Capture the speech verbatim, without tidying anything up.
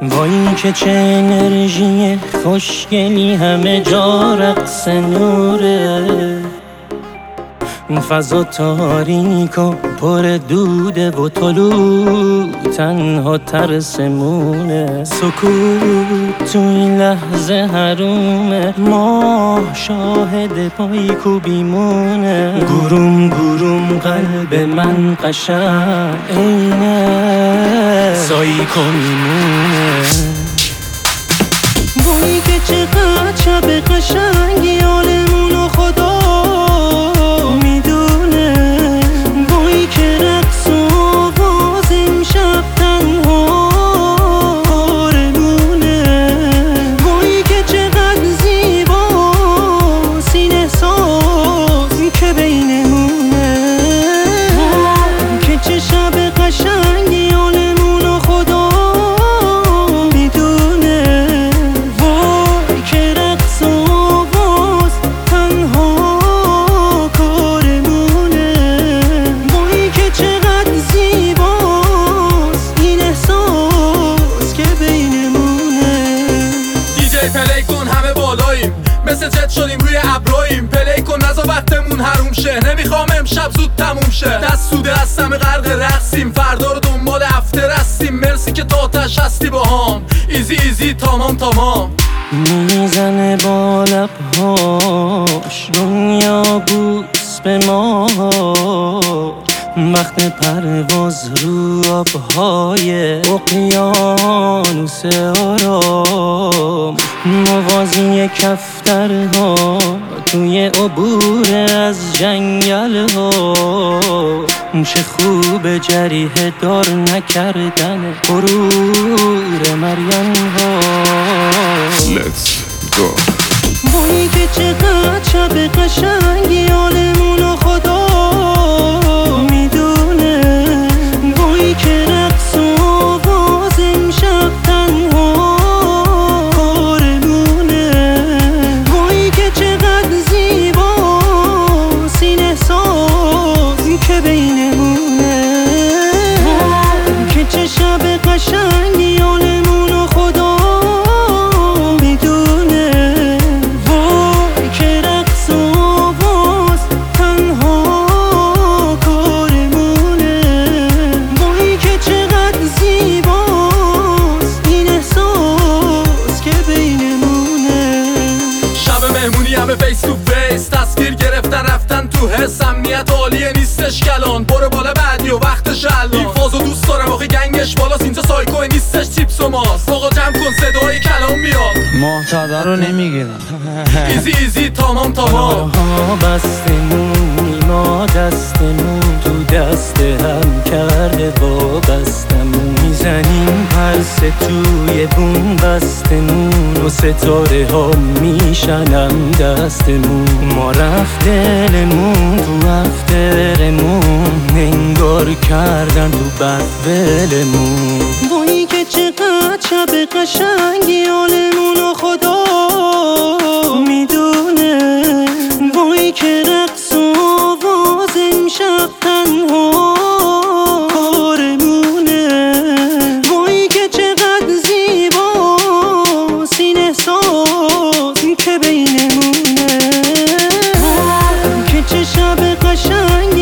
وای که چه انرژی خوشگلی، همه جا رقص نوره، فضا تاریک و پر دوده و طلوع تنها ترسمونه. سکوت تو این لحظه حرومه، ماه شاهد پای کوبیمونه. گروم گروم قلب من قشنگ اینه سایکو میمونه. وای که چقدر شب قشنگی، حالمونو خدا پلی کن همه بالاییم، مثل جت شدیم روی ابراییم. پلی کن نزا وقتمون حروم شه، نمیخوام امشب زود تموم شه. دست سوده هستم غرق رقصیم، فردا رو دنبال افتر هستیم. مرسی که تا آتش هستی با هم، ایزی ایزی تمام تمام. میزنه با لبهاش دنیا بوس به ما، وقت پرواز رو آبهای اقیانوس آرام. موازی کفترها توی عبور از جنگل ها، چه خوب جریح دار نکردن غرور مریم ها. Let's go. وای که چقدر شب قشنگی، حالمونو خدا میدونه. وای که رقص و آواز امشب تنها کارمونه. وای که چقدر زیباست این احساس که بینمونه. که چه شب قشنگی، حالمونو خدا همه فیس تو فیس، تصویر گرفتن رفتن تو حس. امنیت عالیه نیستش کلان، برو بالا بعدی و وقتش الان. این فازو دوست دارم آخه گنگش بالاست، اینجا سایکو نیستش چیپس و ماست. آقا جمع کن صدای کلام میاد، محتوا رو نمیگیرم. ایزی ایزی تمام تمام. بستمونی ما دستمون تو دست هم کرده وابستمون. میزنیم پرسه توی بوم بستمون و ستاره ها میشنم دستمون. ما رفت دلمون تو افترمون، انگار کردن تو بدولمون. وای که چقدر شب قشنگی، حالمونو خدا میدونه. وای که رقص و آواز امشب تنها کارمونه. وای که چقدر زیباست این احساس که بینمونه. که چه شب قشنگی،